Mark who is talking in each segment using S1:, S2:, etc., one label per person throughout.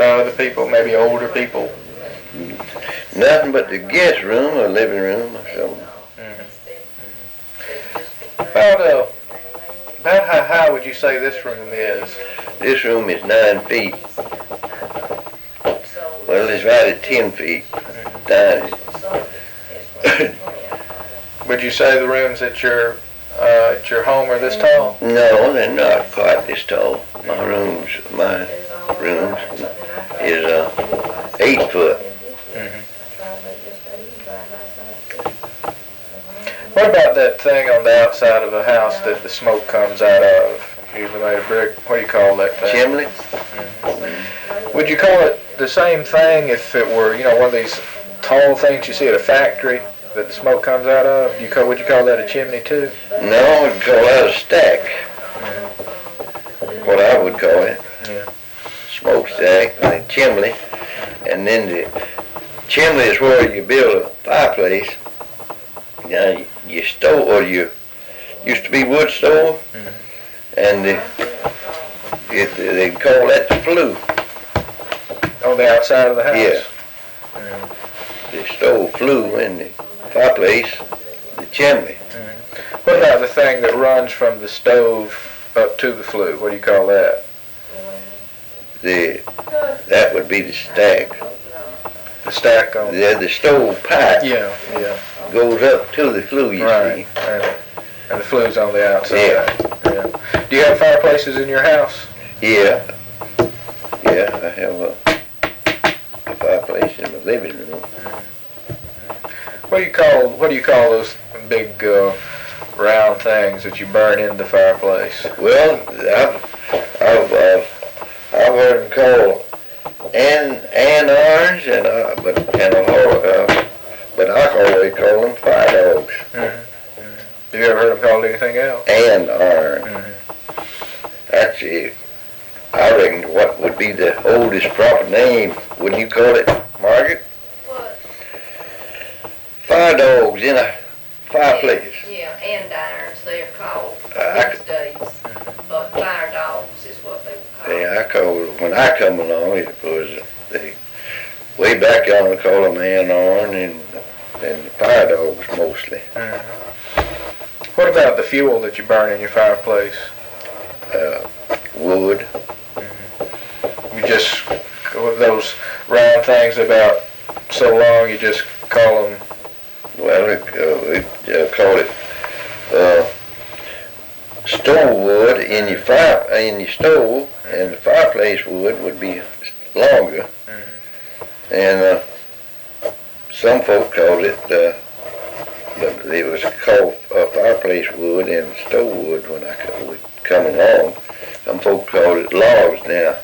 S1: by other people, maybe older people?
S2: Nothing but the guest room or living room or something.
S1: About how high would you say this room is?
S2: This room is 9 feet. Well, it's right at 10 feet.
S1: Would you say the rooms at your home are this tall?
S2: No, they're not quite this tall. My rooms is 8 foot.
S1: What about that thing on the outside of the house that the smoke comes out of? Usually made of brick. What do you call that thing?
S2: Chimney?
S1: Would you call it the same thing if it were, one of these tall things you see at a factory that the smoke comes out of? Would you call that a chimney too?
S2: No, I would call that a stack. What I would call it.
S1: Yeah.
S2: Smokestack, like chimney. And then the chimney is where you build a fireplace. Now, your stove, or you used to be wood stove, and they call that the flue.
S1: On the outside of the house?
S2: Yeah. The stove flue in the fireplace, the chimney.
S1: What about the thing that runs from the stove up to the flue? What do you call that?
S2: That would be the stack.
S1: The stack on?
S2: The stove pipe.
S1: Yeah.
S2: Goes up to the flue, you see.
S1: And the flue's on the outside.
S2: Yeah.
S1: Do you have fireplaces in your house?
S2: Yeah. Yeah, I have a fireplace in the living room.
S1: What do you call those big round things that you burn in the fireplace?
S2: Well, I've heard them called andirons, but I always call them fire dogs.
S1: Have you ever heard them called anything else?
S2: Andiron. That's it. I reckon what would be the oldest proper name? Wouldn't you call it, Margaret?
S3: What?
S2: Fire dogs in a fireplace.
S3: Yeah, andirons they're called
S2: I-
S3: these days. But fire dogs is what they were called.
S2: Yeah, I call it, when I come along, it was way back on, I call them andiron and fire dogs mostly.
S1: What about the fuel that you burn in your fireplace?
S2: Wood.
S1: You just, those round things about so long, you just call them?
S2: Well, we call it stove wood in your stove, and the fireplace wood would be longer. And some folk called it, but it was called fireplace wood and stove wood when I would come along. Some folk called it logs now.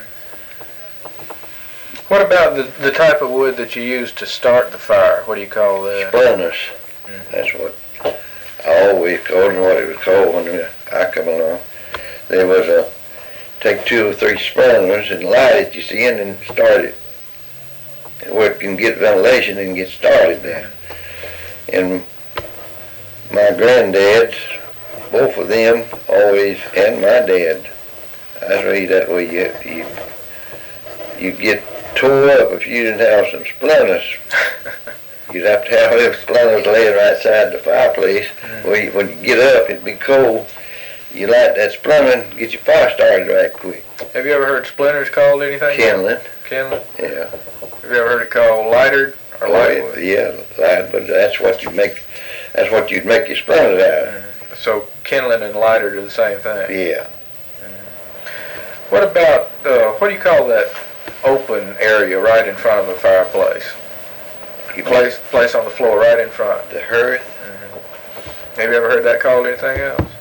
S1: What about the type of wood that you use to start the fire? What do you call that?
S2: Splinters. That's what I always called it, what it was called when I come along. There was take 2 or 3 splinters and light it, you see, and then start it. Where it can get ventilation and get started there. And my granddads, both of them always, and my dad, I read that way you get tore up if you didn't have some splinters. You'd have to have them splinters laying right side the fireplace. When you get up, it'd be cold. You light that splinter and get your fire started right quick.
S1: Have you ever heard splinters called anything?
S2: Kindling.
S1: Kindling?
S2: Yeah.
S1: Have you ever heard it called lightered or lightwood?
S2: Yeah, light, but that's what you'd make your splinters out of.
S1: So kindling and lightered are the same thing?
S2: Yeah.
S1: What about, what do you call that open area right in front of a fireplace? Place on the floor right in front.
S2: The hearth.
S1: Have you ever heard that called anything else?